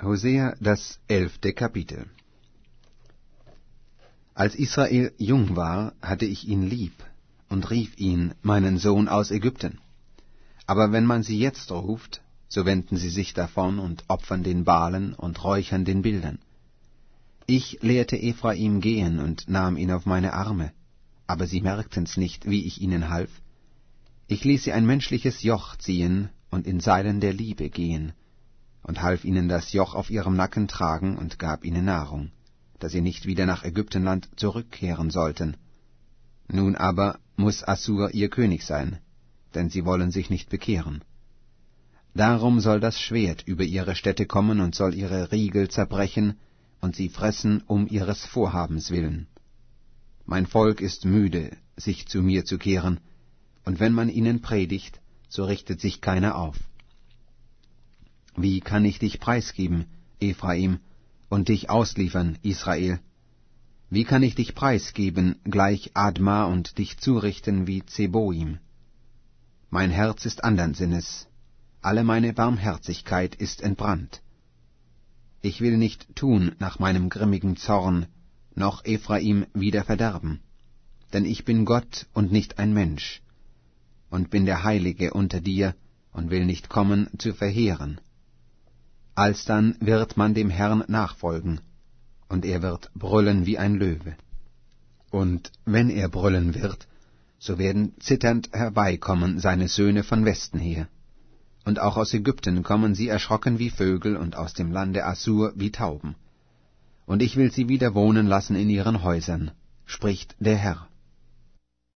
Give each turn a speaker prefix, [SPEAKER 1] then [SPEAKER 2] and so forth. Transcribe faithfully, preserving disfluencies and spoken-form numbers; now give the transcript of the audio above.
[SPEAKER 1] Hosea, das elfte Kapitel. Als Israel jung war, hatte ich ihn lieb und rief ihn, meinen Sohn aus Ägypten. Aber wenn man sie jetzt ruft, so wenden sie sich davon und opfern den Balen und räuchern den Bildern. Ich lehrte Ephraim gehen und nahm ihn auf meine Arme, aber sie merkten's nicht, wie ich ihnen half. Ich ließ sie ein menschliches Joch ziehen und in Seilen der Liebe gehen, und half ihnen das Joch auf ihrem Nacken tragen und gab ihnen Nahrung, dass sie nicht wieder nach Ägyptenland zurückkehren sollten. Nun aber muß Assur ihr König sein, denn sie wollen sich nicht bekehren. Darum soll das Schwert über ihre Städte kommen und soll ihre Riegel zerbrechen und sie fressen um ihres Vorhabens willen. Mein Volk ist müde, sich zu mir zu kehren, und wenn man ihnen predigt, so richtet sich keiner auf. Wie kann ich dich preisgeben, Ephraim, und dich ausliefern, Israel? Wie kann ich dich preisgeben, gleich Adma, und dich zurichten wie Zeboim? Mein Herz ist andern Sinnes, alle meine Barmherzigkeit ist entbrannt. Ich will nicht tun nach meinem grimmigen Zorn, noch Ephraim wieder verderben. Denn ich bin Gott und nicht ein Mensch, und bin der Heilige unter dir, und will nicht kommen zu verheeren. Alsdann wird man dem Herrn nachfolgen, und er wird brüllen wie ein Löwe. Und wenn er brüllen wird, so werden zitternd herbeikommen seine Söhne von Westen her. Und auch aus Ägypten kommen sie erschrocken wie Vögel, und aus dem Lande Assur wie Tauben. Und ich will sie wieder wohnen lassen in ihren Häusern, spricht der Herr.